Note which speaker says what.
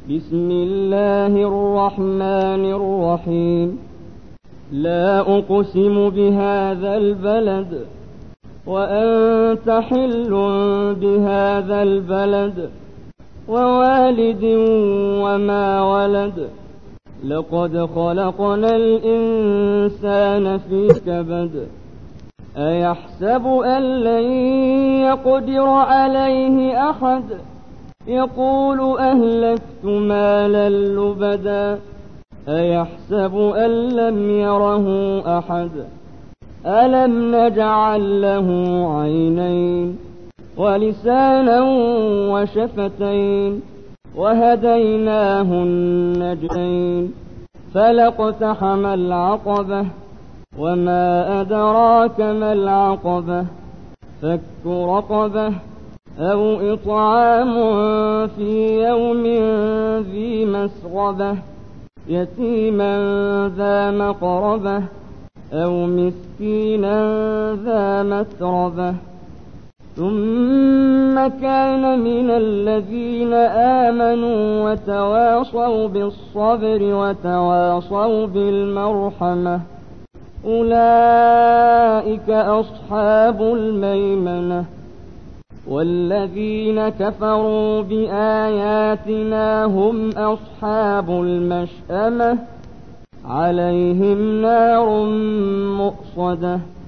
Speaker 1: بسم الله الرحمن الرحيم. لا أقسم بهذا البلد وأنت حل بهذا البلد ووالد وما ولد. لقد خلقنا الإنسان في كبد. أيحسب أن لن يقدر عليه أحد؟ يقول أهلكت مالا لبدا. أيحسب أن لم يره أحد؟ ألم نجعل له عينين ولسانا وشفتين وهديناه النجدين. فلاقتحم العقبة وما أدراك ما العقبة. فك رقبة أو إطعام في يوم ذي مسغبة يتيما ذا مقربة أو مسكينا ذا متربة. ثم كان من الذين آمنوا وتواصوا بالصبر وتواصوا بالمرحمة أولئك أصحاب الميمنة. والذين كفروا بآياتنا هم أصحاب المشأمة عليهم نار مؤصدة.